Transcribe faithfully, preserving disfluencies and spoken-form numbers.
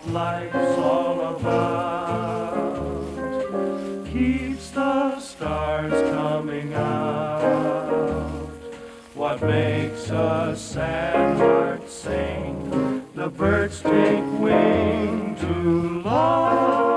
life's all about keeps the stars coming out. What makes a sad heart sing? The birds take wing to love.